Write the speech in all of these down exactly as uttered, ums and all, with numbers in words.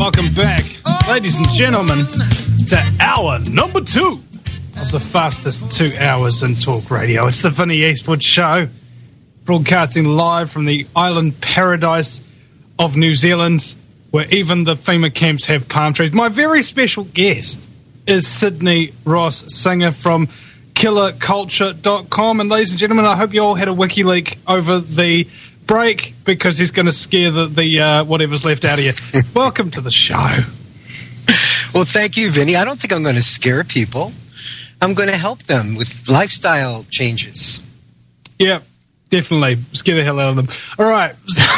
Welcome back, ladies and gentlemen, to hour number two of the fastest two hours in talk radio. It's the Vinnie Eastwood Show, broadcasting live from the island paradise of New Zealand, where even the FEMA camps have palm trees. My very special guest is Sydney Ross, singer from killer culture dot com. And ladies and gentlemen, I hope you all had a WikiLeak over the break, because he's going to scare the, the uh, whatever's left out of you. Welcome to the show. Well, thank you, Vinny. I don't think I'm going to scare people. I'm going to help them with lifestyle changes. Yeah, definitely. Scare the hell out of them. All right.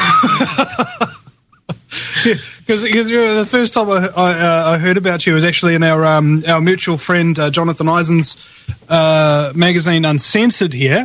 Because you know, the first time I, I, uh, I heard about you was actually in our um, our mutual friend uh, Jonathan Eisen's uh, magazine Uncensored here.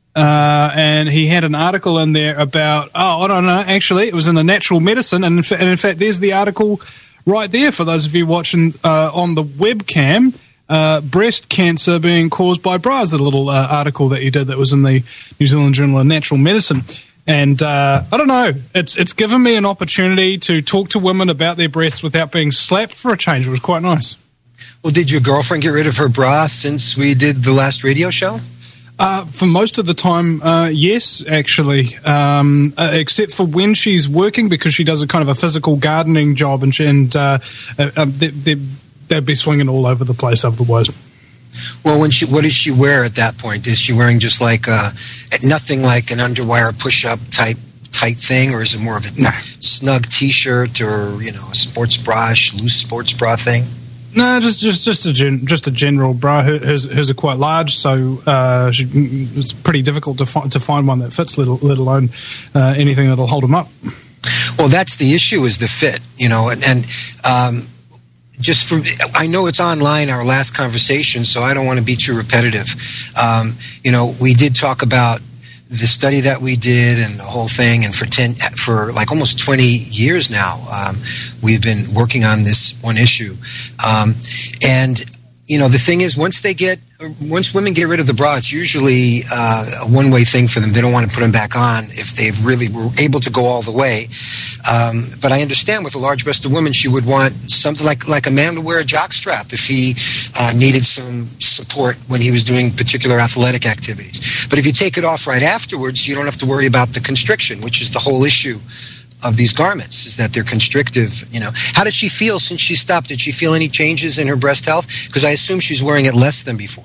Uh, and he had an article in there about, oh, I don't know, actually, it was in the Natural Medicine, and in, fa- and in fact, there's the article right there for those of you watching uh, on the webcam, uh, breast cancer being caused by bras, a little uh, article that he did that was in the New Zealand Journal of Natural Medicine. And uh, I don't know, it's it's given me an opportunity to talk to women about their breasts without being slapped for a change. It was quite nice. Well, did your girlfriend get rid of her bra since we did the last radio show? Uh, for most of the time, uh, yes, actually, um, uh, except for when she's working, because she does a kind of a physical gardening job, and, she, and uh, uh, uh, they, they, they'd be swinging all over the place otherwise. Well, when she, what does she wear at that point? Is she wearing just like uh, nothing like an underwire push-up type tight thing, or is it more of a nah. snug T-shirt or you know a sports bra, loose sports bra thing? No, just just just a gen, just a general bra. Hers, hers are quite large, so uh, she, it's pretty difficult to find to find one that fits, let, let alone uh, anything that'll hold them up. Well, that's the issue, is the fit, you know, and, and um, just for I know it's online, our last conversation, so I don't want to be too repetitive. Um, you know, we did talk about the study that we did and the whole thing, and for ten, for like almost twenty years now, um, we've been working on this one issue. Um, and you know, the thing is, once they get, once women get rid of the bra, it's usually uh, a one-way thing for them. They don't want to put them back on if they really were able to go all the way. Um, but I understand with a large-breasted woman, she would want something like like a man would wear a jockstrap if he uh, needed some support when he was doing particular athletic activities. But if you take it off right afterwards, you don't have to worry about the constriction, which is the whole issue of these garments, is that they're constrictive. You know, how does she feel since she stopped? Did she feel any changes in her breast health? Because I assume she's wearing it less than before.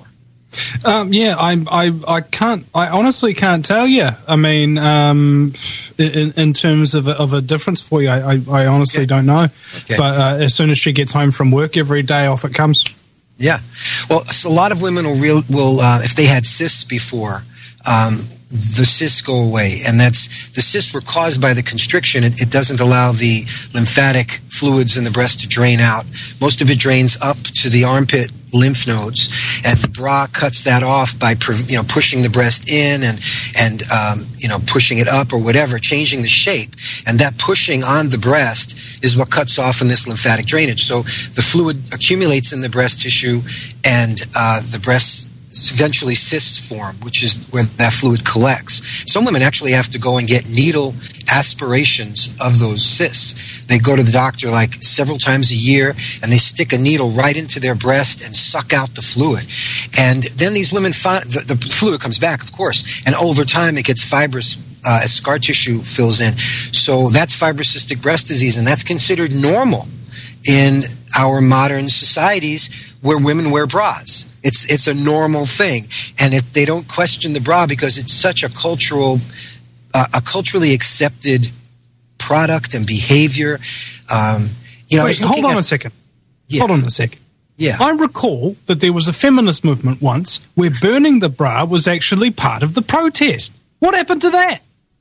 Um, yeah, I, I, I can't. I honestly can't tell you. I mean, um, in, in terms of a, of a difference for you, I, I, I honestly okay. don't know. Okay. But uh, as soon as she gets home from work every day, off it comes. Yeah. Well, so a lot of women will real will uh, if they had cysts before. Um, the cysts go away, and that's the cysts were caused by the constriction. It, it doesn't allow the lymphatic fluids in the breast to drain out. Most of it drains up to the armpit lymph nodes, and the bra cuts that off by you know pushing the breast in and and um, you know pushing it up or whatever, changing the shape. And that pushing on the breast is what cuts off in this lymphatic drainage. So the fluid accumulates in the breast tissue, and uh, the breast eventually cysts form, which is where that fluid collects. Some women actually have to go and get needle aspirations of those cysts. They go to the doctor like several times a year, and they stick a needle right into their breast and suck out the fluid. And then these women find the, the fluid comes back, of course, and over time it gets fibrous uh, as scar tissue fills in. So that's fibrocystic breast disease, and that's considered normal in our modern societies where women wear bras. It's it's a normal thing, and if they don't question the bra because it's such a cultural, uh, a culturally accepted product and behavior, um, you know. Wait, hold on at, a second. Yeah. Hold on a second. Yeah, I recall that there was a feminist movement once where burning the bra was actually part of the protest. What happened to that?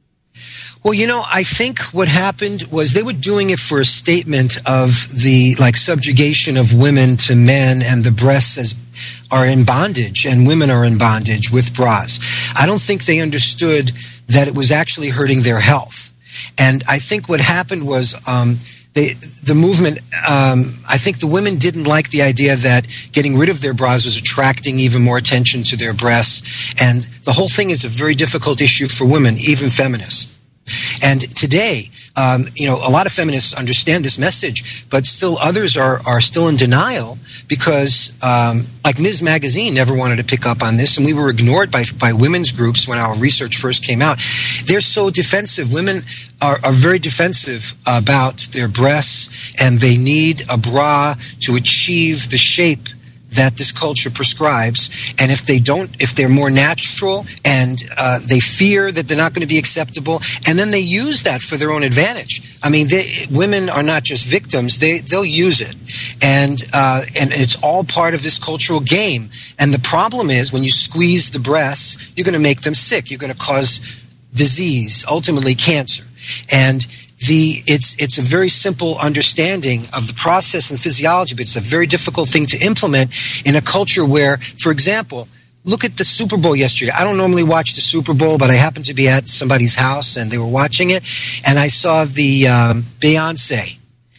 Well, you know, I think what happened was they were doing it for a statement of the, like, subjugation of women to men, and the breasts as are in bondage and women are in bondage with bras. I don't think they understood that it was actually hurting their health. And I think what happened was um, they, the movement, um, I think the women didn't like the idea that getting rid of their bras was attracting even more attention to their breasts. And the whole thing is a very difficult issue for women, even feminists. And today, um, you know, a lot of feminists understand this message, but still others are, are still in denial because, um, like Miz Magazine never wanted to pick up on this, and we were ignored by, by women's groups when our research first came out. They're so defensive. Women are, are very defensive about their breasts, and they need a bra to achieve the shape that this culture prescribes. And if they don't, if they're more natural and uh, they fear that they're not going to be acceptable, and then they use that for their own advantage. I mean, they, women are not just victims; they they'll use it, and uh, and it's all part of this cultural game. And the problem is, when you squeeze the breasts, you're going to make them sick. You're going to cause disease, ultimately cancer, and The, it's, it's a very simple understanding of the process and physiology, but it's a very difficult thing to implement in a culture where, for example, look at the Super Bowl yesterday. I don't normally watch the Super Bowl, but I happened to be at somebody's house and they were watching it, and I saw the um, Beyonce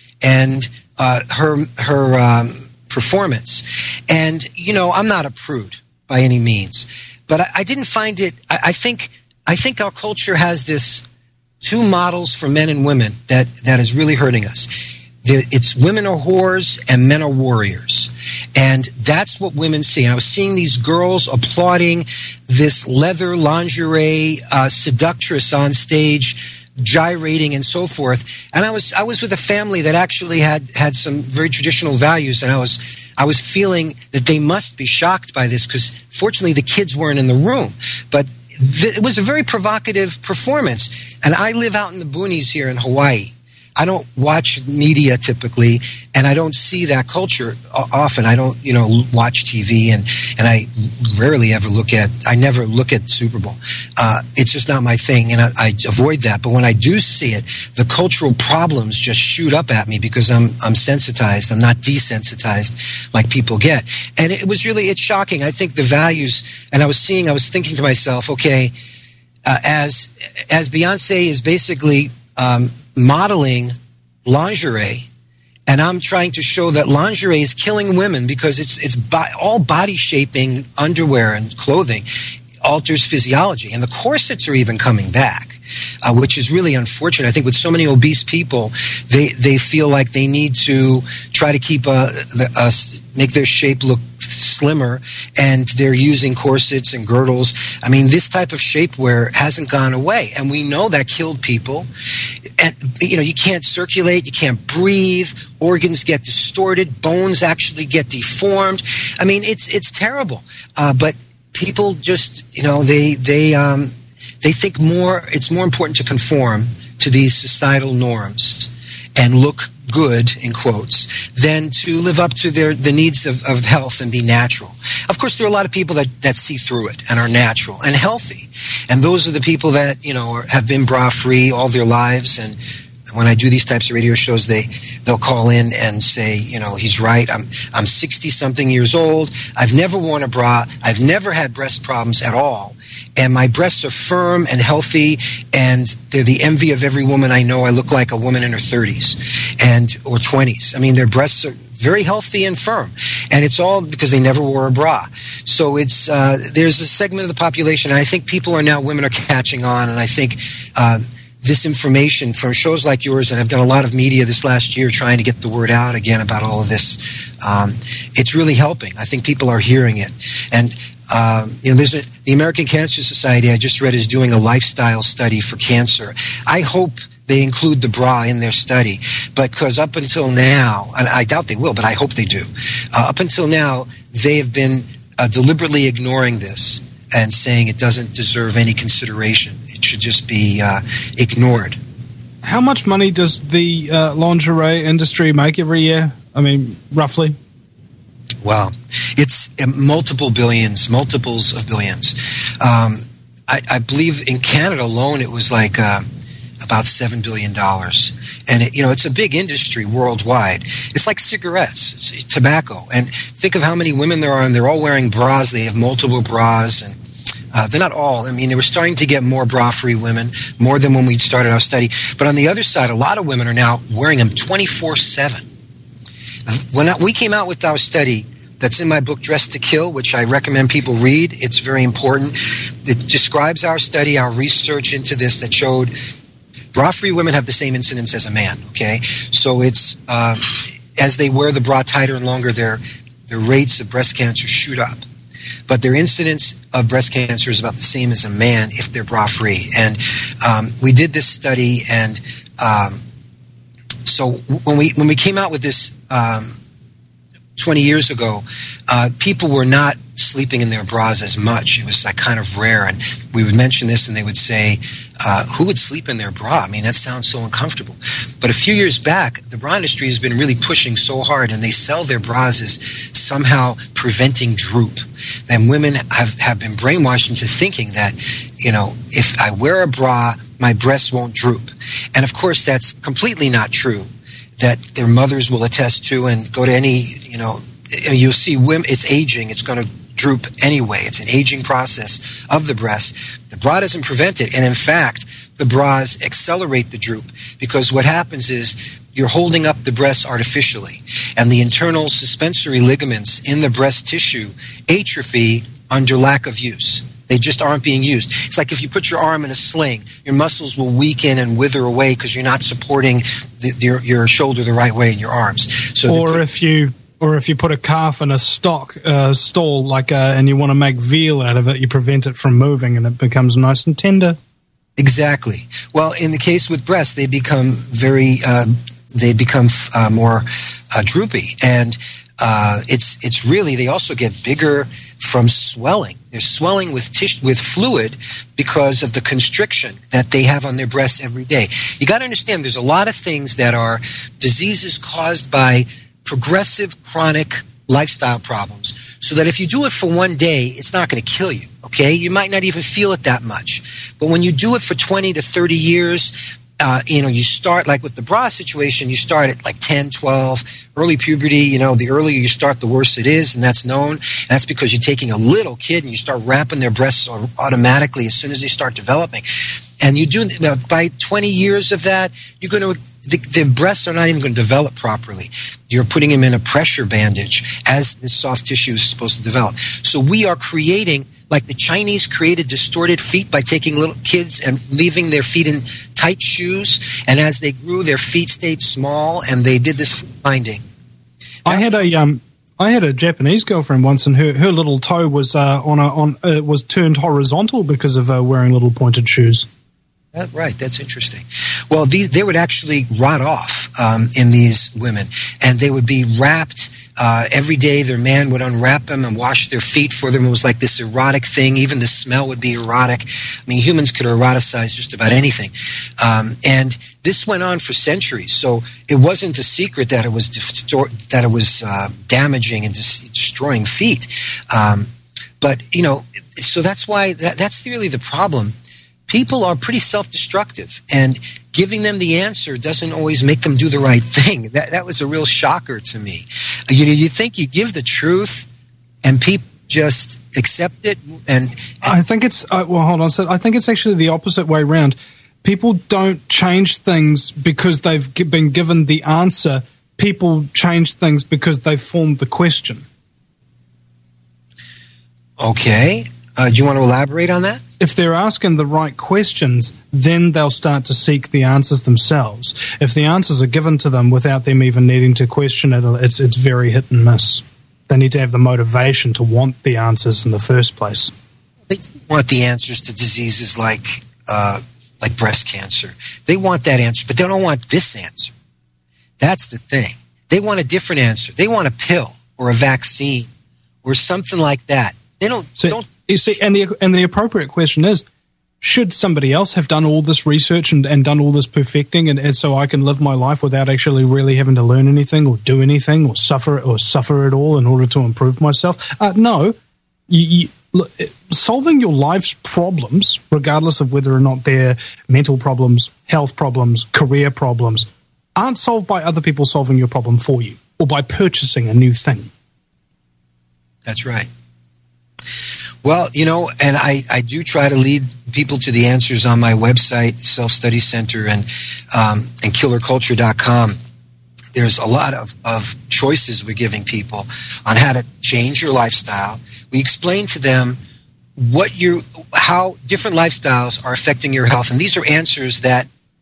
and uh, her her um, performance. And, you know, I'm not a prude by any means, but I, I didn't find it. I, I think I think our culture has this two models for men and women that, that is really hurting us. It's women are whores and men are warriors. And that's what women see. And I was seeing these girls applauding this leather lingerie uh, seductress on stage, gyrating and so forth. And I was I was with a family that actually had, had some very traditional values, and I was I was feeling that they must be shocked by this because fortunately the kids weren't in the room. But it was a very provocative performance. And I live out in the boonies here in Hawaii. I don't watch media typically, and I don't see that culture often. I don't, you know, watch T V, and, and I rarely ever look at, I never look at Super Bowl. Uh, it's just not my thing, and I, I avoid that. But when I do see it, the cultural problems just shoot up at me because I'm, I'm sensitized. I'm not desensitized like people get. And it was really, it's shocking. I think the values, and I was seeing, I was thinking to myself, okay, uh, as, as Beyonce is basically, um, modeling lingerie, and I'm trying to show that lingerie is killing women because it's it's bo- all body shaping underwear and clothing alters physiology, and the corsets are even coming back, uh, which is really unfortunate. I think with so many obese people, they they feel like they need to try to keep a, a make their shape look slimmer, and they're using corsets and girdles. I mean, this type of shapewear hasn't gone away, and we know that killed people. And, you know, you can't circulate, you can't breathe, organs get distorted, bones actually get deformed. I mean, it's it's terrible. Uh, but people just, you know, they they um, they think more. It's more important to conform to these societal norms and look good, in quotes, than to live up to their the needs of, of health and be natural. Of course, there are a lot of people that, that see through it and are natural and healthy. And those are the people that, you know, are, have been bra-free all their lives. And when I do these types of radio shows, they, they'll call in and say, you know, he's right. I'm I'm sixty-something years old. I've never worn a bra. I've never had breast problems at all. And my breasts are firm and healthy, and they're the envy of every woman I know. I look like a woman in her thirties and or twenties. I mean, their breasts are very healthy and firm, and it's all because they never wore a bra. So it's uh, there's a segment of the population, and I think people are now, women are catching on, and I think uh, this information from shows like yours, and I've done a lot of media this last year trying to get the word out again about all of this. Um, it's really helping. I think people are hearing it, and Um, you know, there's a, the American Cancer Society, I just read, is doing a lifestyle study for cancer. I hope they include the bra in their study, because up until now, and I doubt they will, but I hope they do, uh, up until now, they have been uh, deliberately ignoring this and saying it doesn't deserve any consideration. It should just be uh, ignored. How much money does the uh, lingerie industry make every year? I mean, roughly? Wow. It's multiple billions, multiples of billions. Um, I, I believe in Canada alone it was like uh, about seven billion dollars. And, it, you know, it's a big industry worldwide. It's like cigarettes, it's tobacco. And think of how many women there are, and they're all wearing bras. They have multiple bras, and uh, they're not all. I mean, they were starting to get more bra-free women, more than when we started our study. But on the other side, a lot of women are now wearing them twenty-four seven. When we came out with our study, that's in my book, Dressed to Kill, which I recommend people read. It's very important. It describes our study, our research into this that showed bra-free women have the same incidence as a man, okay? So it's, um, as they wear the bra tighter and longer, their, their rates of breast cancer shoot up. But their incidence of breast cancer is about the same as a man if they're bra-free. And um, we did this study, and um, so when we when we came out with this um, twenty years ago, uh, people were not sleeping in their bras as much. It was like kind of rare, and we would mention this, and they would say, uh, "Who would sleep in their bra? I mean, that sounds so uncomfortable." But a few years back, the bra industry has been really pushing so hard, and they sell their bras as somehow preventing droop. And women have, have been brainwashed into thinking that, you know, if I wear a bra, my breasts won't droop. And of course, that's completely not true. That their mothers will attest to, and go to any, you know, you'll see women, it's aging, it's going to droop anyway. It's an aging process of the breast. The bra doesn't prevent it. And in fact, the bras accelerate the droop, because what happens is you're holding up the breast artificially, and the internal suspensory ligaments in the breast tissue atrophy under lack of use. They just aren't being used. It's like if you put your arm in a sling, your muscles will weaken and wither away because you're not supporting the, your, your shoulder the right way in your arms. So or put, if you or if you put a calf in a stock uh, stall, like uh, and you want to make veal out of it, you prevent it from moving, and it becomes nice and tender. Exactly. Well, in the case with breasts, they become very, uh, they become uh, more uh, droopy, and uh, it's it's really, they also get bigger from swelling. They're swelling with tissue, with fluid, because of the constriction that they have on their breasts every day. You got to understand, there's a lot of things that are diseases caused by progressive chronic lifestyle problems. So that if you do it for one day, it's not going to kill you, okay? You might not even feel it that much. But when you do it for twenty to thirty years, uh, you know, you start, like with the bra situation, you start at like ten, twelve, early puberty, you know, the earlier you start, the worse it is, and that's known. And that's because you're taking a little kid and you start wrapping their breasts automatically as soon as they start developing. And you do, you know, by twenty years of that, you're going to, the, the breasts are not even going to develop properly. You're putting them in a pressure bandage as the soft tissue is supposed to develop. So we are creating, like the Chinese created distorted feet by taking little kids and leaving their feet in tight shoes. And as they grew, their feet stayed small, and they did this finding. I had a um, I had a Japanese girlfriend once, and her, her little toe was uh, on a on uh, was turned horizontal because of uh, wearing little pointed shoes. That, right, that's interesting. Well, these, they would actually rot off um, in these women, and they would be wrapped uh, every day. Their man would unwrap them and wash their feet for them. It was like this erotic thing. Even the smell would be erotic. I mean, humans could eroticize just about anything. Um, and this went on for centuries, so it wasn't a secret that it was distort- that it was uh, damaging and dis- destroying feet. Um, but, you know, so that's why that, that's really the problem. People are pretty self-destructive, and giving them the answer doesn't always make them do the right thing. That that was a real shocker to me. You know, you think you give the truth, and people just accept it. And, and I think it's uh, well, hold on. So I think it's actually the opposite way around. People don't change things because they've g- been given the answer. People change things because they've formed the question. Okay. Uh, do you want to elaborate on that? If they're asking the right questions, then they'll start to seek the answers themselves. If the answers are given to them without them even needing to question it, it's it's very hit and miss. They need to have the motivation to want the answers in the first place. They want the answers to diseases like uh, like breast cancer. They want that answer, but they don't want this answer. That's the thing. They want a different answer. They want a pill or a vaccine or something like that. They don't so, don't. You see, and the and the appropriate question is, should somebody else have done all this research and, and done all this perfecting, and, and so I can live my life without actually really having to learn anything or do anything or suffer or suffer at all in order to improve myself? Uh, no, you, you, look, solving your life's problems, regardless of whether or not they're mental problems, health problems, career problems, aren't solved by other people solving your problem for you or by purchasing a new thing. That's right. Well, you know, and I, I do try to lead people to the answers on my website, Self-Study Center, and um, and killer culture dot com. There's a lot of, of choices we're giving people on how to change your lifestyle. We explain to them what you, how different lifestyles are affecting your health, and these are answers that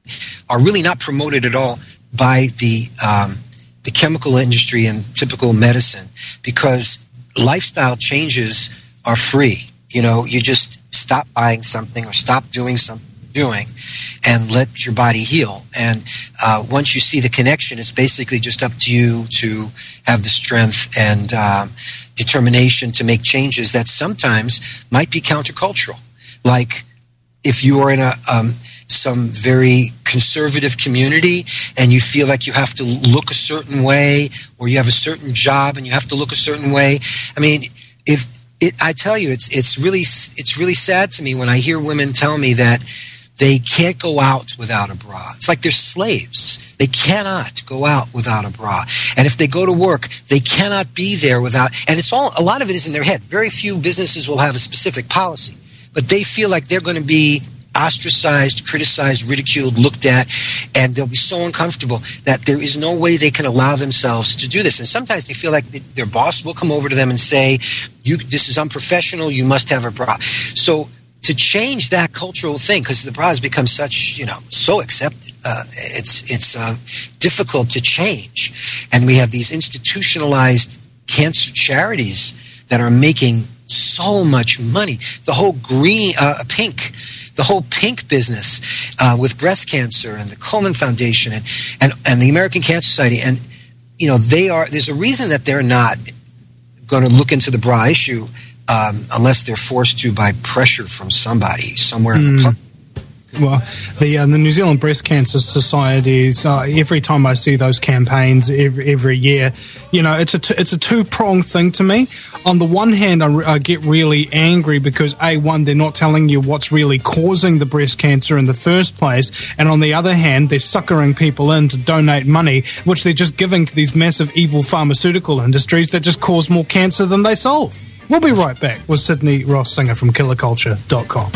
are really not promoted at all by the um, the chemical industry and typical medicine, because lifestyle changes are free. You know, you just stop buying something or stop doing something doing and let your body heal. And uh, once you see the connection, it's basically just up to you to have the strength and um, determination to make changes that sometimes might be countercultural. Like if you are in a um, some very conservative community and you feel like you have to look a certain way, or you have a certain job and you have to look a certain way. I mean, if it, I tell you, it's it's really it's really sad to me when I hear women tell me that they can't go out without a bra. It's like they're slaves. They cannot go out without a bra. And if they go to work, they cannot be there without, and it's all, a lot of it is in their head. Very few businesses will have a specific policy, but they feel like they're going to be ostracized, criticized, ridiculed, looked at, and they'll be so uncomfortable that there is no way they can allow themselves to do this. And sometimes they feel like their boss will come over to them and say, "You, this is unprofessional, you must have a bra." So to change that cultural thing, because the bra has become such, you know, so accepted, uh, it's it's uh, difficult to change. And we have these institutionalized cancer charities that are making so much money. The whole green, uh, pink, the whole pink business uh, with breast cancer and the Komen Foundation and, and, and the American Cancer Society. And, you know, they are, there's a reason that they're not going to look into the bra issue Um, unless they're forced to by pressure from somebody somewhere in the public. Well, the uh, the New Zealand Breast Cancer Societies. Uh, every time I see those campaigns every, every year, you know, it's a t- it's a two pronged thing to me. On the one hand, I, re- I get really angry because a one, they're not telling you what's really causing the breast cancer in the first place, and on the other hand, they're suckering people in to donate money, which they're just giving to these massive evil pharmaceutical industries that just cause more cancer than they solve. We'll be right back with Sydney Ross Singer from killer culture dot com.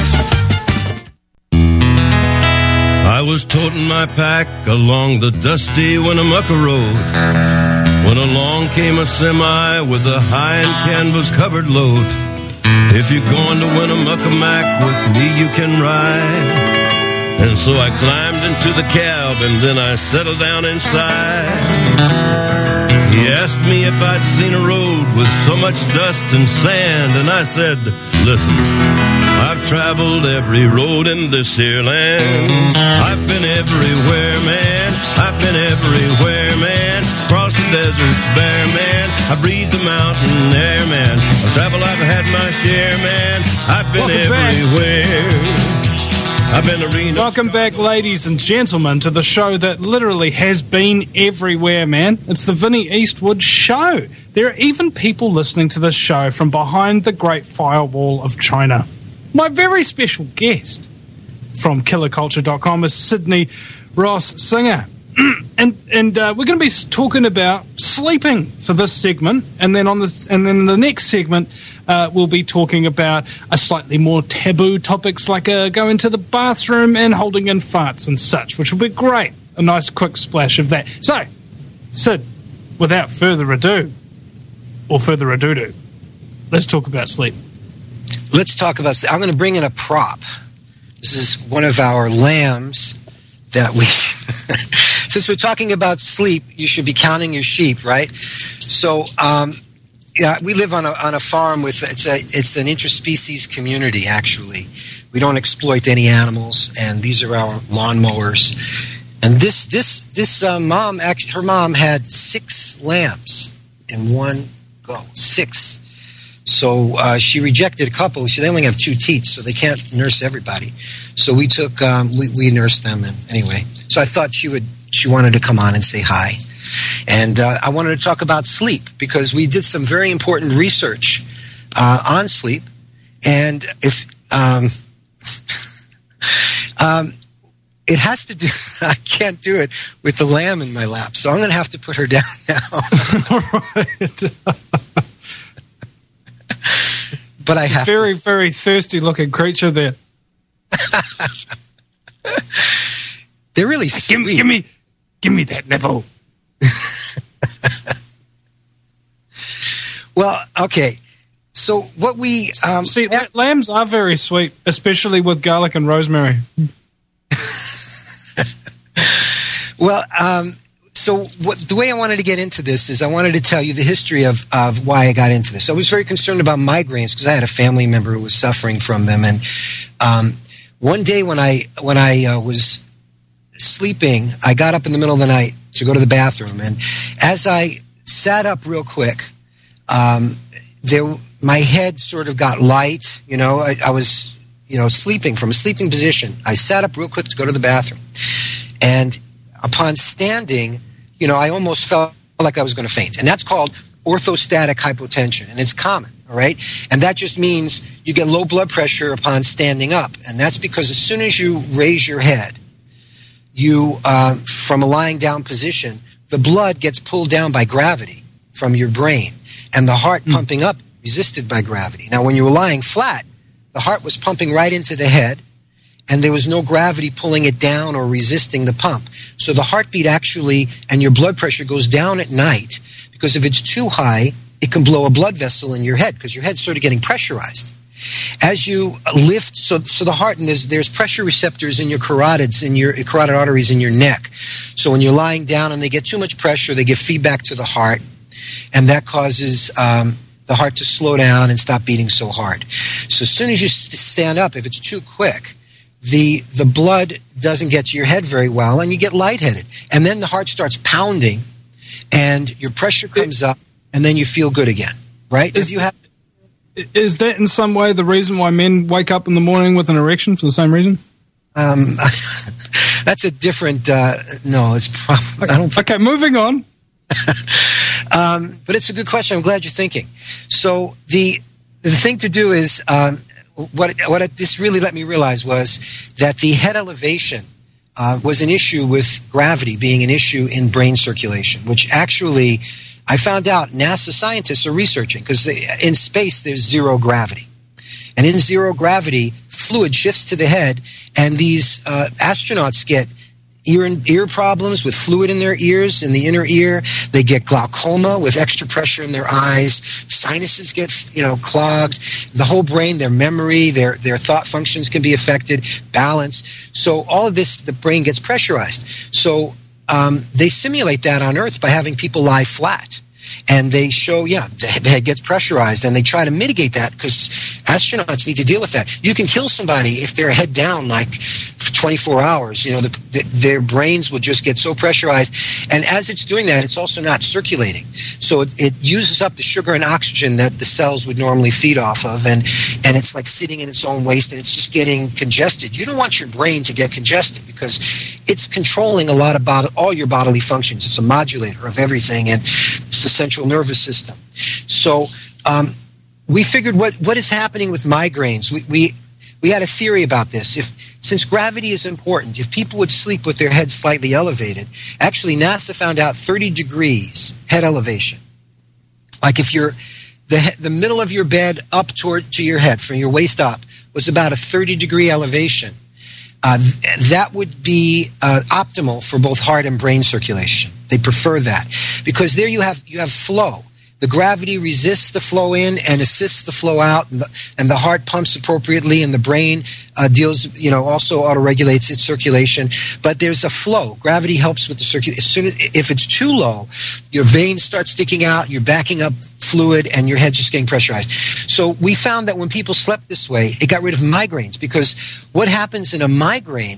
I was toting my pack along the dusty Winnemucca Road when along came a semi with a high and canvas-covered load. If you're going to Winnemucca Mac with me, you can ride. And so I climbed into the cab and then I settled down inside. He asked me if I'd seen a road with so much dust and sand, and I said, "Listen, I've traveled every road in this here land. I've been everywhere, man. I've been everywhere, man. Across the deserts bare, man. I breathe the mountain air, man. I've traveled, I've had my share, man. I've been Welcome everywhere. Back. I've been arena. Welcome back, ladies and gentlemen, to the show that literally has been everywhere, man. It's the Vinnie Eastwood Show. There are even people listening to this show from behind the Great Firewall of China. My very special guest from killer culture dot com is Sydney Ross Singer. and and uh, we're going to be talking about sleeping for this segment, and then on this, and then the next segment, uh, we'll be talking about a slightly more taboo topics like uh, going to the bathroom and holding in farts and such, which will be great. A nice quick splash of that. So, Sid, without further ado, or further ado-do, let's talk about sleep. Let's talk about sleep. I'm going to bring in a prop. This is one of our lambs that we... Since we're talking about sleep, you should be counting your sheep, right? So, um, yeah, we live on a on a farm with it's a it's an interspecies community. Actually, we don't exploit any animals, and these are our lawnmowers. And this this this uh, mom, actually, her mom had six lambs in one go, six. So uh, she rejected a couple. She, they only have two teats, so they can't nurse everybody. So we took um, we, we nursed them, and anyway. So I thought she would. She wanted to come on and say hi. And uh, I wanted to talk about sleep because we did some very important research uh, on sleep. And if um, um, it has to do, I can't do it with the lamb in my lap. So I'm going to have to put her down now. Right. But I have very, to. very thirsty looking creature there. They're really sweet. Give, give me, give me that nipple. Well, okay. So what we um, see, have- lambs are very sweet, especially with garlic and rosemary. Well, um, so what, the way I wanted to get into this is I wanted to tell you the history of, of why I got into this. I was very concerned about migraines because I had a family member who was suffering from them. And um, one day when I when I uh, was sleeping, I got up in the middle of the night to go to the bathroom. And as I sat up real quick, um, there my head sort of got light. You know, I, I was you know sleeping from a sleeping position. I sat up real quick to go to the bathroom, and upon standing, you know, I almost felt like I was going to faint. And that's called orthostatic hypotension, and it's common, all right? And that just means you get low blood pressure upon standing up. And that's because as soon as you raise your head, you, uh, from a lying down position, the blood gets pulled down by gravity from your brain, and the heart mm. pumping up resisted by gravity. Now, when you were lying flat, the heart was pumping right into the head, and there was no gravity pulling it down or resisting the pump. So the heartbeat actually and your blood pressure goes down at night, because if it's too high, it can blow a blood vessel in your head because your head's sort of getting pressurized. As you lift, so so the heart, and there's there's pressure receptors in your carotids, in your carotid arteries in your neck. So when you're lying down and they get too much pressure, they give feedback to the heart, and that causes um, the heart to slow down and stop beating so hard. So as soon as you stand up, if it's too quick, the the blood doesn't get to your head very well, and you get lightheaded. And then the heart starts pounding, and your pressure comes up, and then you feel good again, right? Is, if you have, is that in some way the reason why men wake up in the morning with an erection for the same reason? Um, that's a different, uh, no, it's probably, I don't Okay, moving on. um, but it's a good question. I'm glad you're thinking. So the the thing to do is... Um, What, what it, this really let me realize was that the head elevation uh, was an issue with gravity being an issue in brain circulation, which actually I found out NASA scientists are researching, because in space there's zero gravity. And in zero gravity, fluid shifts to the head, and these uh, astronauts get ear ear problems with fluid in their ears, in the inner ear. They get glaucoma with extra pressure in their eyes. Sinuses get, you know, clogged. The whole brain, their memory, their their thought functions can be affected. Balance. So all of this, the brain gets pressurized. So um, they simulate that on Earth by having people lie flat. And they show, yeah, the head gets pressurized, and they try to mitigate that because astronauts need to deal with that. You can kill somebody if they're head down, like for twenty-four hours. You know, the, the, their brains will just get so pressurized. And as it's doing that, it's also not circulating. So it, it uses up the sugar and oxygen that the cells would normally feed off of, and, and it's like sitting in its own waste, and it's just getting congested. You don't want your brain to get congested because it's controlling a lot of bod- all your bodily functions. It's a modulator of everything, and it's the central nervous system. So um, we figured what, what is happening with migraines. We, we we had a theory about this. If since gravity is important, if people would sleep with their head slightly elevated, actually NASA found out thirty degrees head elevation. Like if you're the the middle of your bed up toward to your head, from your waist up, was about a thirty degree elevation. Uh, th- that would be uh, optimal for both heart and brain circulation. They prefer that because there you have you have flow. The gravity resists the flow in and assists the flow out, and the, and the heart pumps appropriately, and the brain uh, deals, you know, also auto-regulates its circulation. But there's a flow. Gravity helps with the circulation. As soon as if it's too low, your veins start sticking out, you're backing up fluid, and your head's just getting pressurized. So we found that when people slept this way, it got rid of migraines, because what happens in a migraine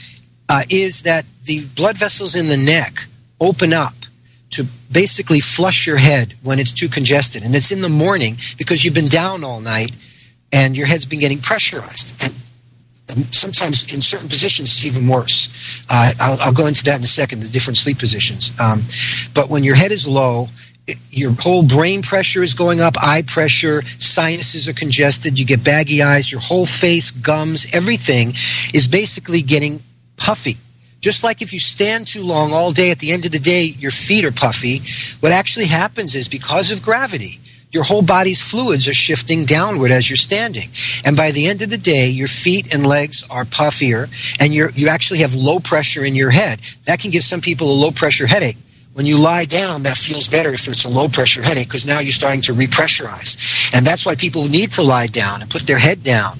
uh, is that the blood vessels in the neck open up to basically flush your head when it's too congested. And it's in the morning because you've been down all night and your head's been getting pressurized. And, and sometimes in certain positions it's even worse. Uh, I'll, I'll go into that in a second, the different sleep positions. Um, but when your head is low, it, your whole brain pressure is going up, eye pressure, sinuses are congested, you get baggy eyes, your whole face, gums, everything is basically getting puffy. Just like if you stand too long all day, at the end of the day, your feet are puffy. What actually happens is because of gravity, your whole body's fluids are shifting downward as you're standing. And by the end of the day, your feet and legs are puffier, and you're, you actually have low pressure in your head. That can give some people a low pressure headache. When you lie down, that feels better if it's a low pressure headache, because now you're starting to repressurize. And that's why people need to lie down and put their head down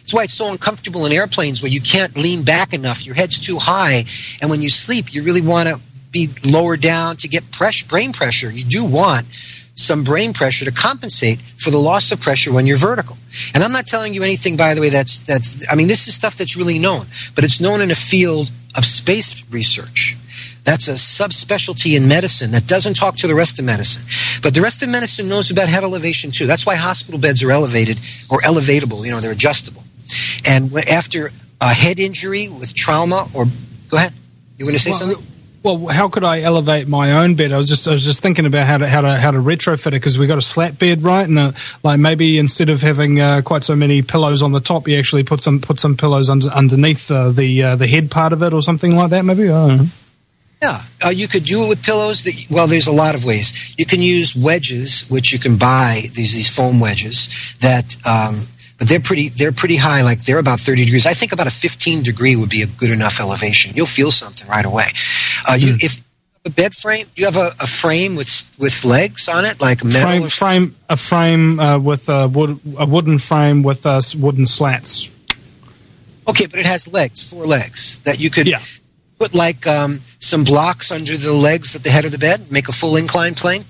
That's why it's so uncomfortable in airplanes where you can't lean back enough. Your head's too high. And when you sleep, you really want to be lower down to get pressure, brain pressure. You do want some brain pressure to compensate for the loss of pressure when you're vertical. And I'm not telling you anything, by the way, that's, that's, I mean, this is stuff that's really known, but it's known in a field of space research. That's a subspecialty in medicine that doesn't talk to the rest of medicine. But the rest of medicine knows about head elevation too. That's why hospital beds are elevated or elevatable, you know, they're adjustable. And after a head injury with trauma or, go ahead, you want to say well, something? Well, how could I elevate my own bed? I was just I was just thinking about how to how to how to retrofit it, because we got a slat bed, right? And uh, like maybe instead of having uh, quite so many pillows on the top, you actually put some put some pillows under, underneath uh, the uh, the head part of it, or something like that. Maybe. I don't know. Yeah, uh, you could do it with pillows. That, well, there's a lot of ways. You can use wedges, which you can buy these these foam wedges that. Um, But they're pretty, they're pretty high, like they're about thirty degrees. I think about a fifteen degree would be a good enough elevation. You'll feel something right away. Uh, you, mm. If a bed frame, do you have a, a frame with with legs on it, like metal? Frame, frame a frame uh, with a, wood, a wooden frame with uh, wooden slats. Okay, but it has legs, four legs that you could yeah. put like um, some blocks under the legs at the head of the bed, make a full incline plane.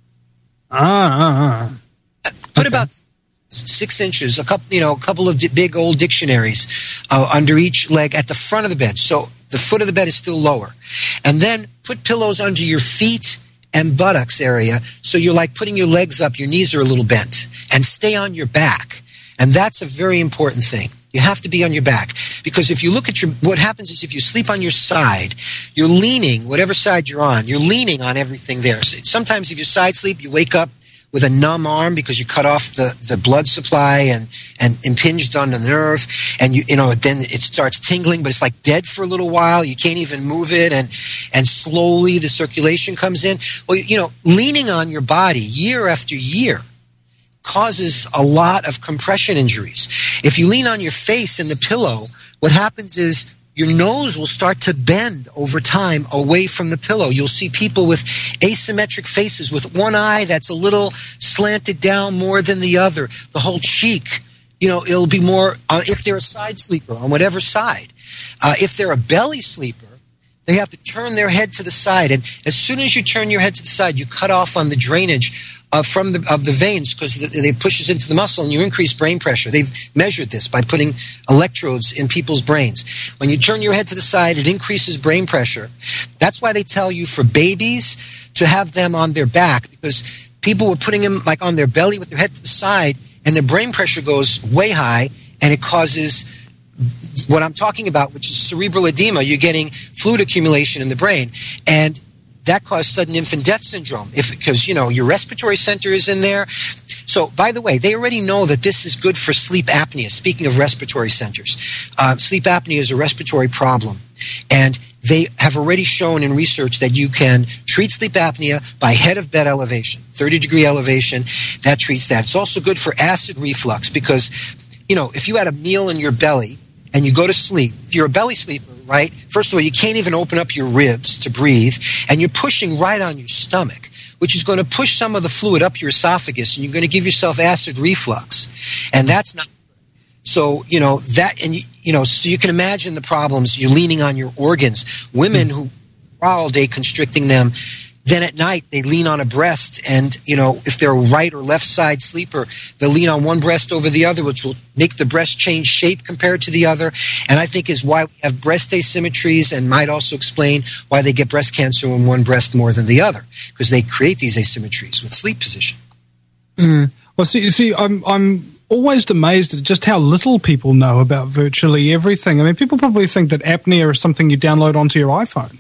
Ah. ah, ah. Put okay. about six inches, a couple, you know, a couple of di- big old dictionaries uh, under each leg at the front of the bed. So the foot of the bed is still lower. And then put pillows under your feet and buttocks area. So you're like putting your legs up, your knees are a little bent, and stay on your back. And that's a very important thing. You have to be on your back, because if you look at your, what happens is if you sleep on your side, you're leaning, whatever side you're on, you're leaning on everything there. So sometimes if you side sleep, you wake up with a numb arm because you cut off the, the blood supply and, and impinged on the nerve, and you you know then it starts tingling, but it's like dead for a little while. You can't even move it, and and slowly the circulation comes in. Well, you know, leaning on your body year after year causes a lot of compression injuries. If you lean on your face in the pillow, what happens is your nose will start to bend over time away from the pillow. You'll see people with asymmetric faces with one eye that's a little slanted down more than the other. The whole cheek, you know, it'll be more, uh, if they're a side sleeper, on whatever side. Uh, if they're a belly sleeper, they have to turn their head to the side. And as soon as you turn your head to the side, you cut off on the drainage Uh, from the of the veins, because it pushes into the muscle and you increase brain pressure. They've measured this by putting electrodes in people's brains. When you turn your head to the side, it increases brain pressure. That's why they tell you for babies to have them on their back, because people were putting them like on their belly with their head to the side, and their brain pressure goes way high, and it causes what I'm talking about, which is cerebral edema. You're getting fluid accumulation in the brain, and that caused sudden infant death syndrome, if because, you know, your respiratory center is in there. So, by the way, they already know that this is good for sleep apnea. Speaking of respiratory centers, uh, sleep apnea is a respiratory problem. And they have already shown in research that you can treat sleep apnea by head of bed elevation, thirty degree elevation. That treats that. It's also good for acid reflux because, you know, if you had a meal in your belly and you go to sleep, if you're a belly sleeper, right? First of all, you can't even open up your ribs to breathe, and you're pushing right on your stomach, which is going to push some of the fluid up your esophagus, and you're going to give yourself acid reflux, and that's not good. So, you know, that, and you, you know, so you can imagine the problems. You're leaning on your organs. Women who are all day constricting them, then at night they lean on a breast, and, you know, if they're a right or left side sleeper, they'll lean on one breast over the other, which will make the breast change shape compared to the other, and I think is why we have breast asymmetries, and might also explain why they get breast cancer in one breast more than the other, because they create these asymmetries with sleep position. Mm. Well, see, see, I'm I'm always amazed at just how little people know about virtually everything. I mean, people probably think that apnea is something you download onto your iPhone.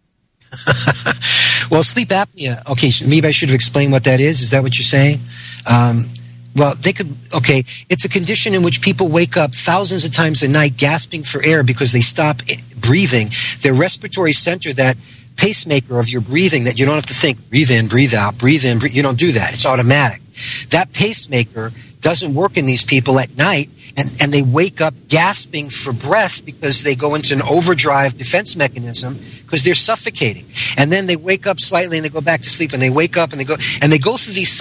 Well, sleep apnea, okay, so maybe I should have explained what that is. Is that what you're saying? Um, well, they could, okay, it's a condition in which people wake up thousands of times a night gasping for air because they stop breathing. Their respiratory center, that pacemaker of your breathing that you don't have to think, breathe in, breathe out, breathe in, breathe, you don't do that. It's automatic. That pacemaker doesn't work in these people at night, and, and they wake up gasping for breath because they go into an overdrive defense mechanism because they're suffocating. And then they wake up slightly and they go back to sleep, and they wake up and they go and they go through these cycles.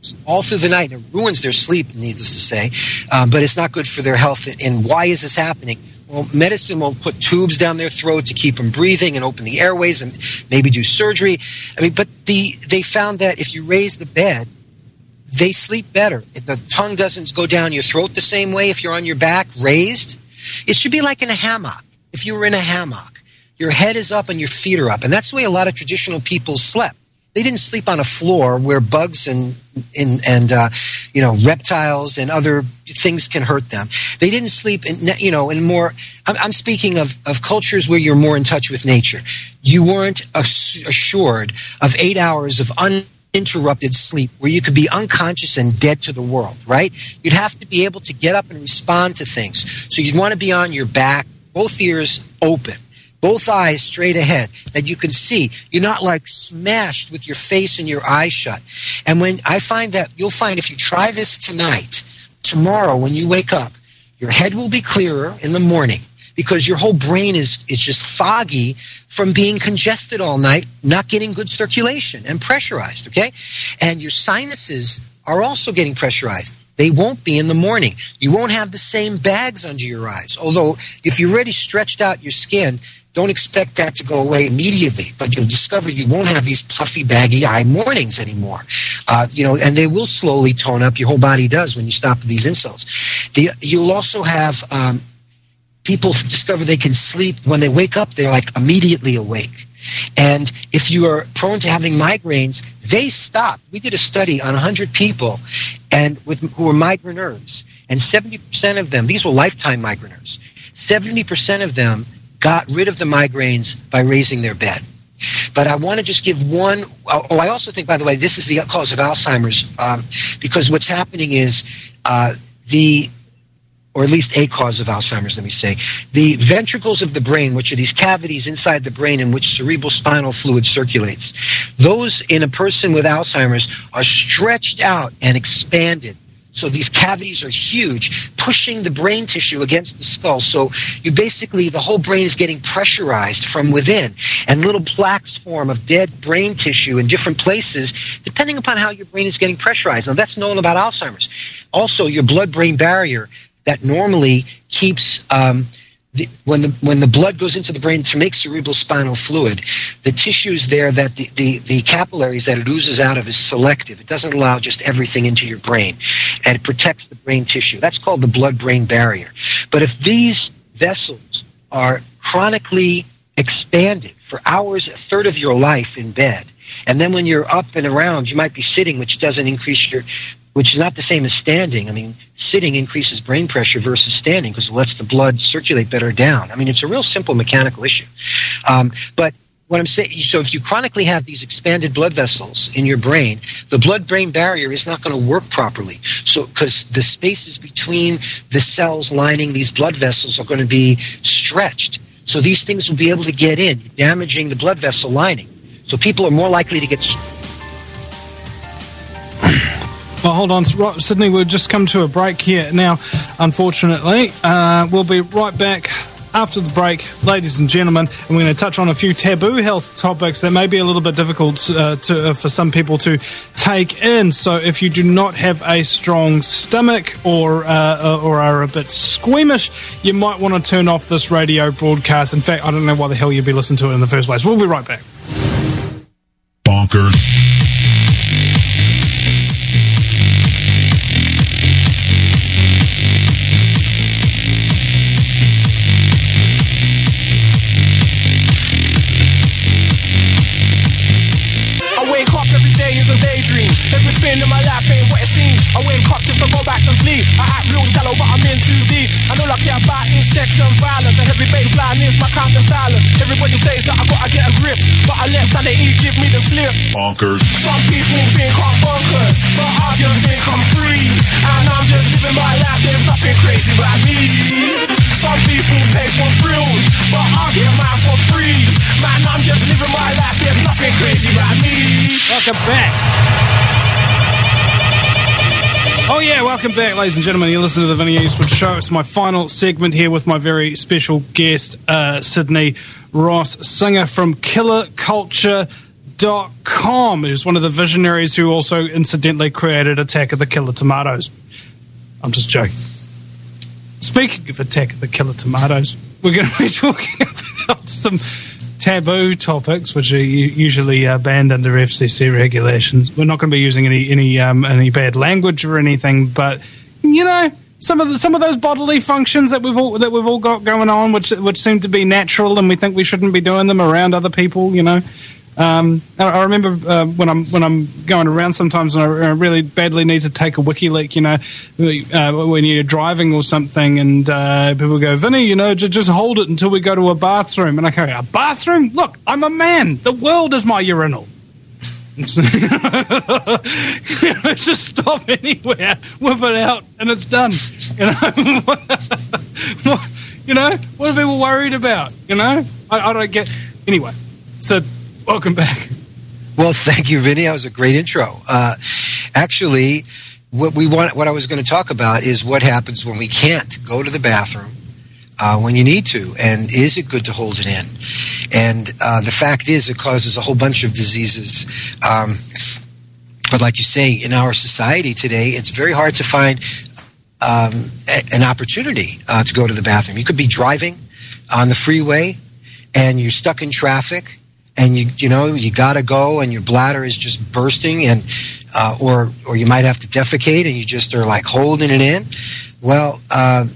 all through the night. It ruins their sleep, needless to say, um, but it's not good for their health. And why is this happening? Well, medicine will put tubes down their throat to keep them breathing and open the airways and maybe do surgery. I mean, but the they found that if you raise the bed, they sleep better. The tongue doesn't go down your throat the same way if you're on your back, raised. It should be like in a hammock. If you were in a hammock, your head is up and your feet are up. And that's the way a lot of traditional people slept. They didn't sleep on a floor where bugs and and, and uh, you know reptiles and other things can hurt them. They didn't sleep in you know in more. I'm, I'm speaking of, of cultures where you're more in touch with nature. You weren't assured of eight hours of uninterrupted sleep where you could be unconscious and dead to the world. Right? You'd have to be able to get up and respond to things. So you'd want to be on your back, both ears open. Both eyes straight ahead, that you can see. You're not like smashed with your face and your eyes shut. And when I find that, you'll find if you try this tonight, tomorrow when you wake up, your head will be clearer in the morning because your whole brain is, is just foggy from being congested all night, not getting good circulation and pressurized, okay? And your sinuses are also getting pressurized. They won't be in the morning. You won't have the same bags under your eyes. Although if you already stretched out your skin, don't expect that to go away immediately, but you'll discover you won't have these puffy, baggy eye mornings anymore. Uh, you know, and they will slowly tone up. Your whole body does when you stop with these insults. The, you'll also have um, people discover they can sleep when they wake up. They're like immediately awake. And if you are prone to having migraines, they stop. We did a study on one hundred people, and with who were migraineurs, and seventy percent of them, these were lifetime migraineurs, seventy percent of them got rid of the migraines by raising their bed. But I want to just give one, oh, I also think, by the way, this is the cause of Alzheimer's, um, because what's happening is uh, the, or at least a cause of Alzheimer's, let me say, the ventricles of the brain, which are these cavities inside the brain in which cerebral spinal fluid circulates, those in a person with Alzheimer's are stretched out and expanded. So these cavities are huge, pushing the brain tissue against the skull. So you basically, the whole brain is getting pressurized from within. And little plaques form of dead brain tissue in different places, depending upon how your brain is getting pressurized. Now, that's known about Alzheimer's. Also, your blood-brain barrier that normally keeps... Um, The, when the when the blood goes into the brain to make cerebral spinal fluid, the tissues there that the, the, the capillaries that it oozes out of is selective. It doesn't allow just everything into your brain, and it protects the brain tissue. That's called the blood-brain barrier. But if these vessels are chronically expanded for hours, a third of your life in bed, and then when you're up and around, you might be sitting, which doesn't increase your, which is not the same as standing. I mean, sitting increases brain pressure versus standing because it lets the blood circulate better down. I mean, it's a real simple mechanical issue. Um, but what I'm saying, so if you chronically have these expanded blood vessels in your brain, the blood-brain barrier is not going to work properly. So, because the spaces between the cells lining these blood vessels are going to be stretched. So these things will be able to get in, damaging the blood vessel lining. So people are more likely to get... Well, hold on, Sydney, we'll just come to a break here now, unfortunately. Uh, we'll be right back after the break, ladies and gentlemen, and we're going to touch on a few taboo health topics that may be a little bit difficult uh, to, uh, for some people to take in. So if you do not have a strong stomach or, uh, or are a bit squeamish, you might want to turn off this radio broadcast. In fact, I don't know why the hell you'd be listening to it in the first place. We'll be right back. Bonkers. Everything in my life ain't what it seems. I wake up just to go back to sleep. I act real shallow, but I'm in too deep. And all I care about is sex and violence. And every baseline is my kind of silence. Everybody says that I gotta get a grip, but I let sanity give me the slip. Bonkers. Some people think I'm bonkers, but I just think I'm free. And I'm just living my life, there's nothing crazy about me. Some people pay for thrills, but I get mine for free. Man, I'm just living my life, there's nothing crazy about me. Welcome back. Oh yeah, welcome back, ladies and gentlemen. You're listening to the Vinny Eastwood Show. It's my final segment here with my very special guest, uh, Sydney Ross, singer from Killer Culture dot com, who's one of the visionaries who also incidentally created Attack of the Killer Tomatoes. I'm just joking. Speaking of Attack of the Killer Tomatoes, we're going to be talking about some taboo topics, which are usually uh, banned under F C C regulations. We're not going to be using any any um, any bad language or anything, but you know, some of the, some of those bodily functions that we've all that we've all got going on, which which seem to be natural, and we think we shouldn't be doing them around other people. You know, um, I, I remember uh, when I'm when I'm going around sometimes, and I really badly need to take a wiki leak. You know, uh, when you're driving or something, and uh, people go, "Vinny, you know, j- just hold it until we go to a bathroom." And I go, "A bathroom? Look, I'm a man. The world is my urinal." You know, just stop anywhere, whip it out, and it's done. You know, what, you know, what are people worried about? You know, I, I don't get. Anyway, so welcome back. Well, thank you, Vinny. That was a great intro. Uh, actually, what we want, what I was going to talk about is what happens when we can't go to the bathroom uh, when you need to, and is it good to hold it in? And uh, the fact is, it causes a whole bunch of diseases. Um, but like you say, in our society today, it's very hard to find um, a, an opportunity uh, to go to the bathroom. You could be driving on the freeway, and you're stuck in traffic, and you you know you gotta go, and your bladder is just bursting, and uh, or or you might have to defecate, and you just are like holding it in. Well, uh,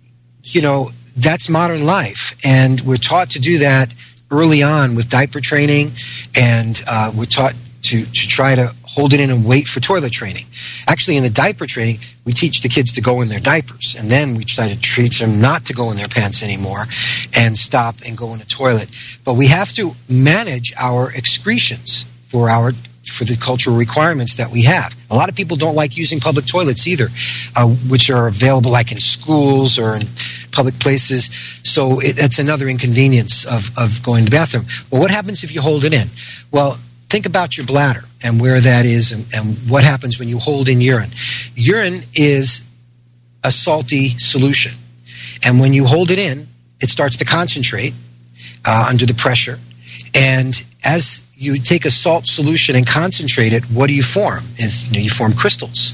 you know that's modern life, and we're taught to do that early on with diaper training, and uh, we're taught to to try to hold it in and wait for toilet training. Actually, in the diaper training, we teach the kids to go in their diapers, and then we try to teach them not to go in their pants anymore and stop and go in the toilet. But we have to manage our excretions for our for the cultural requirements that we have. A lot of people don't like using public toilets either, uh, which are available like in schools or in public places. So it, it's another inconvenience of, of going to the bathroom. Well, what happens if you hold it in? Well, think about your bladder and where that is, and, and what happens when you hold in urine. Urine is a salty solution. And when you hold it in, it starts to concentrate uh, under the pressure. And as you take a salt solution and concentrate it, what do you form? Is you know, you form crystals.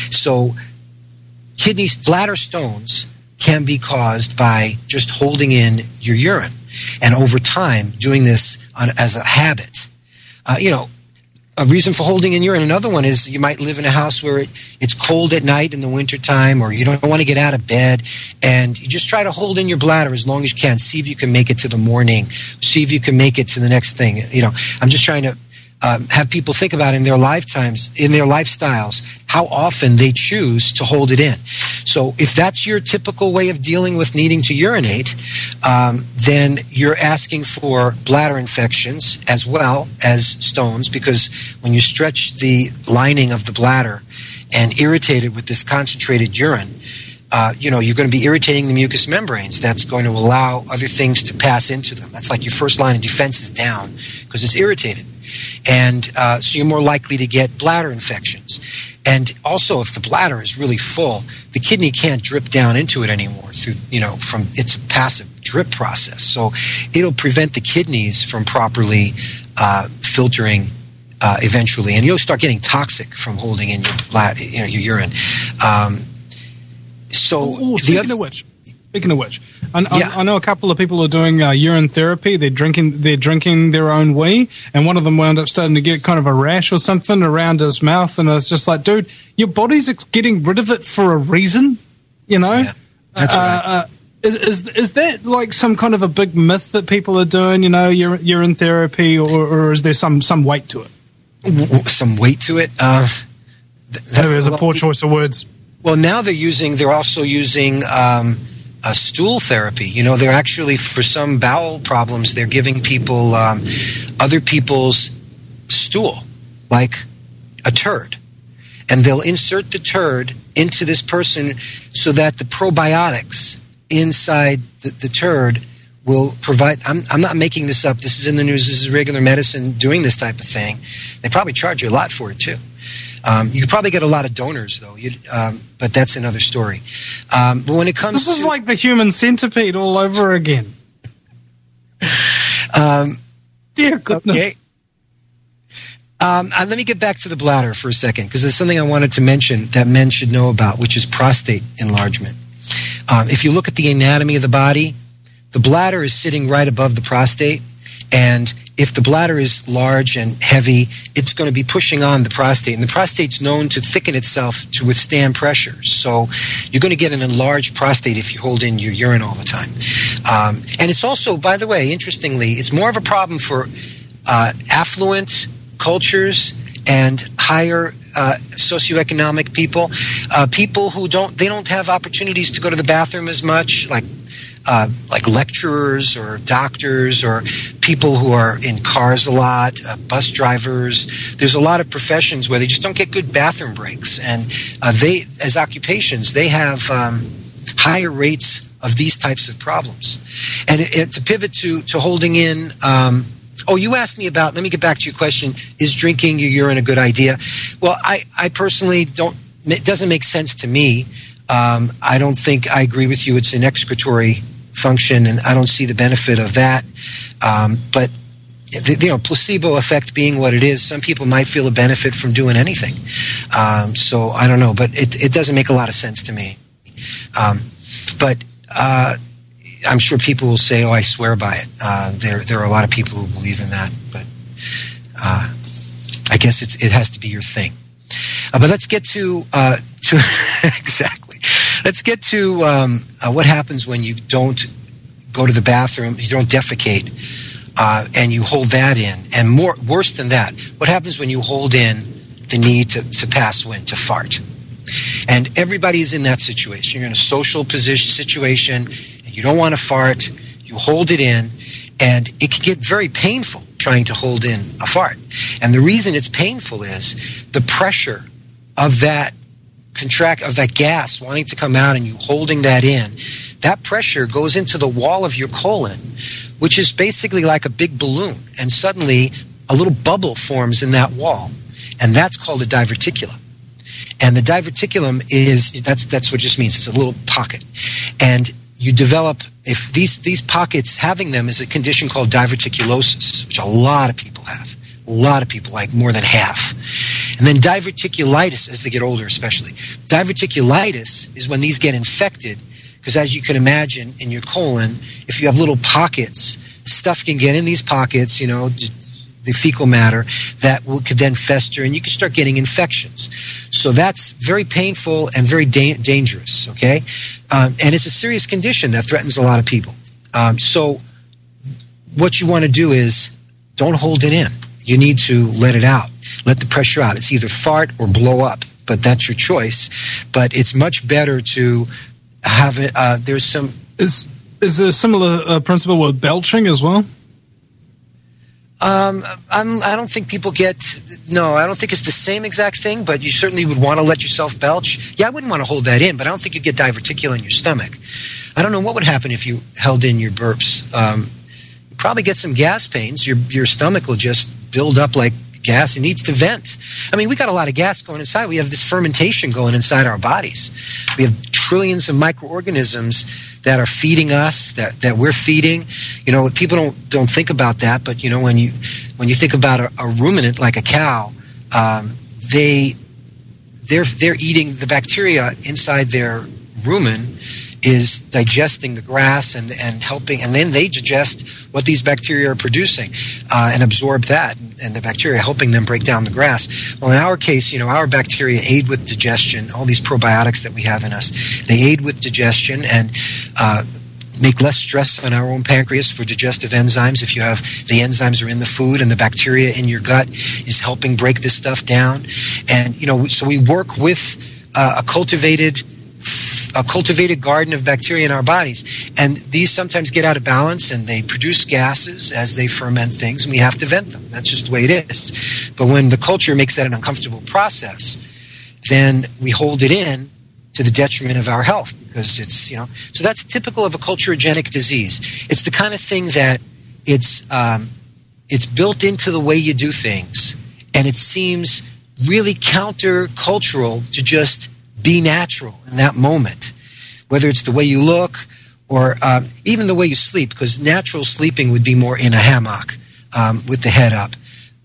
So kidney bladder stones can be caused by just holding in your urine, and over time doing this on, as a habit. Uh, you know, a reason for holding in urine. Another one is you might live in a house where it, it's cold at night in the wintertime, or you don't want to get out of bed, and you just try to hold in your bladder as long as you can. See if you can make it to the morning. See if you can make it to the next thing. You know, I'm just trying to um, have people think about in their lifetimes, in their lifestyles, how often they choose to hold it in. So if that's your typical way of dealing with needing to urinate, um, then you're asking for bladder infections as well as stones, because when you stretch the lining of the bladder and irritate it with this concentrated urine, uh, you know, you're going to be irritating the mucous membranes. That's going to allow other things to pass into them. That's like your first line of defense is down because it's irritated. And uh, so you're more likely to get bladder infections. And also, if the bladder is really full, the kidney can't drip down into it anymore through, you know, from its passive drip process. So it'll prevent the kidneys from properly uh, filtering uh, eventually. And you'll start getting toxic from holding in your, bladder, you know, your urine. Um, so Ooh, speaking the other, of which, speaking of which, I, yeah. I, I know a couple of people are doing uh, urine therapy. They're drinking, they're drinking their own wee, and one of them wound up starting to get kind of a rash or something around his mouth. And I was just like, dude, your body's getting rid of it for a reason, you know? Yeah, that's uh, right. Uh, is, is is that like some kind of a big myth that people are doing? You know, urine, urine therapy, or, or is there some some weight to it? Some weight to it. Uh, th- that was a poor choice of words. Well, now they're using. They're also using. Um, A stool therapy. You know, they're actually, for some bowel problems, they're giving people um, other people's stool, like a turd. And they'll insert the turd into this person so that the probiotics inside the, the turd will provide. I'm, I'm not making this up. This is in the news. This is regular medicine doing this type of thing. They probably charge you a lot for it, too. Um, you could probably get a lot of donors, though, you, um, but that's another story. Um, but when it comes this to... This is like the human centipede all over again. Um, Dear goodness. Okay. Um, uh, let me get back to the bladder for a second, because there's something I wanted to mention that men should know about, which is prostate enlargement. Um, if you look at the anatomy of the body, the bladder is sitting right above the prostate, and if the bladder is large and heavy, it's going to be pushing on the prostate, and the prostate's known to thicken itself to withstand pressure. So you're going to get an enlarged prostate if you hold in your urine all the time. Um, and it's also, by the way, interestingly, it's more of a problem for uh, affluent cultures and higher uh, socioeconomic people, uh, people who don't they don't have opportunities to go to the bathroom as much, like uh, like lecturers or doctors or people who are in cars a lot, uh, bus drivers. There's a lot of professions where they just don't get good bathroom breaks, and uh, they, as occupations, they have um, higher rates of these types of problems. And it, it, to pivot to to holding in. Um, Oh, you asked me about, let me get back to your question, is drinking your urine a good idea? Well, I, I personally don't, it doesn't make sense to me. Um, I don't think, I agree with you, it's an excretory function, and I don't see the benefit of that. Um, but, the, you know, placebo effect being what it is, some people might feel a benefit from doing anything. Um, so, I don't know, but it, it doesn't make a lot of sense to me. Um, but, uh, I'm sure people will say, "Oh, I swear by it." Uh, there, there are a lot of people who believe in that, but uh, I guess it's, it has to be your thing. Uh, but let's get to uh, to exactly. Let's get to um, uh, what happens when you don't go to the bathroom, you don't defecate, uh, and you hold that in. And more, worse than that, what happens when you hold in the need to, to pass wind, to fart? And everybody is in that situation. You're in a social position situation. You don't want to fart, you hold it in, and it can get very painful trying to hold in a fart. And the reason it's painful is the pressure of that contract, of that gas wanting to come out and you holding that in. That pressure goes into the wall of your colon, which is basically like a big balloon, and suddenly a little bubble forms in that wall, and that's called a diverticulum. And the diverticulum is, that's, that's what it just means, it's a little pocket. And you develop, if these, these pockets, having them is a condition called diverticulosis, which a lot of people have. A lot of people, like more than half. And then diverticulitis, as they get older especially. Diverticulitis is when these get infected, because as you can imagine, in your colon, if you have little pockets, stuff can get in these pockets, you know, the fecal matter, that will, could then fester, and you can start getting infections. So that's very painful and very da- dangerous, okay? Um, and it's a serious condition that threatens a lot of people. Um, so what you want to do is don't hold it in. You need to let it out. Let the pressure out. It's either fart or blow up, but that's your choice. But it's much better to have it. Uh, there's some... Is, is there a similar uh, principle with belching as well? Um, I'm, I don't think people get, no, I don't think it's the same exact thing, but you certainly would want to let yourself belch. Yeah, I wouldn't want to hold that in, but I don't think you'd get diverticula in your stomach. I don't know what would happen if you held in your burps. Um, you'd probably get some gas pains. Your, your stomach will just build up like gas. It needs to vent. I mean, we got a lot of gas going inside. We have this fermentation going inside our bodies. We have trillions of microorganisms that are feeding us, that, that we're feeding. You know, people don't don't think about that, but you know, when you when you think about a, a ruminant like a cow, um, they they're they're eating the bacteria inside their rumen is digesting the grass and and helping, and then they digest what these bacteria are producing uh, and absorb that, and the bacteria helping them break down the grass. Well, in our case, you know, our bacteria aid with digestion. All these probiotics that we have in us, they aid with digestion and uh, make less stress on our own pancreas for digestive enzymes. If you have the enzymes are in the food and the bacteria in your gut is helping break this stuff down, and you know, so we work with uh, a cultivated. a cultivated garden of bacteria in our bodies. And these sometimes get out of balance and they produce gases as they ferment things, and we have to vent them. That's just the way it is. But when the culture makes that an uncomfortable process, then we hold it in to the detriment of our health, because it's, you know, so that's typical of a culturogenic disease. It's the kind of thing that it's, um, it's built into the way you do things, and it seems really counter-cultural to just be natural in that moment, whether it's the way you look or um, even the way you sleep, because natural sleeping would be more in a hammock um, with the head up.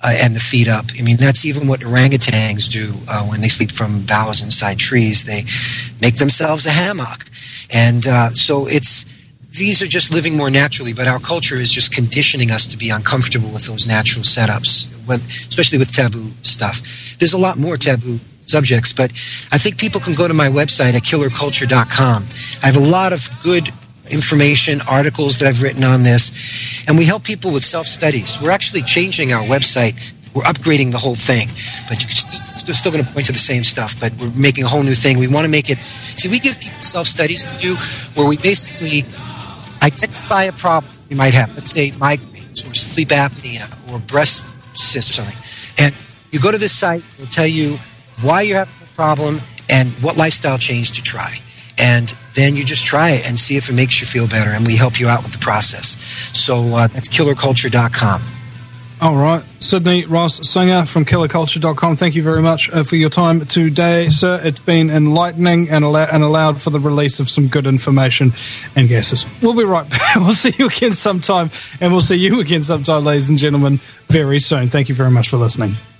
uh, and the feet up. I mean, that's even what orangutans do uh, when they sleep from boughs inside trees. They make themselves a hammock. And uh, so it's these are just living more naturally, but our culture is just conditioning us to be uncomfortable with those natural setups, when, especially with taboo stuff. There's a lot more taboo subjects, but I think people can go to my website at killer culture dot com. I have a lot of good information, articles that I've written on this, and we help people with self-studies. We're actually changing our website. We're upgrading the whole thing, but you can still, it's still going to point to the same stuff, but we're making a whole new thing. We want to make it, see, we give people self-studies to do where we basically identify a problem you might have, let's say migraines or sleep apnea or breast cysts or something, and you go to this site, it'll tell you why you're having the problem and what lifestyle change to try. And then you just try it and see if it makes you feel better, and we help you out with the process. So uh, that's killer culture dot com. All right. Sydney Ross Singer from killer culture dot com, thank you very much uh, for your time today, sir. It's been enlightening and, allow- and allowed for the release of some good information and guesses. We'll be right back. We'll see you again sometime, and we'll see you again sometime, ladies and gentlemen, very soon. Thank you very much for listening.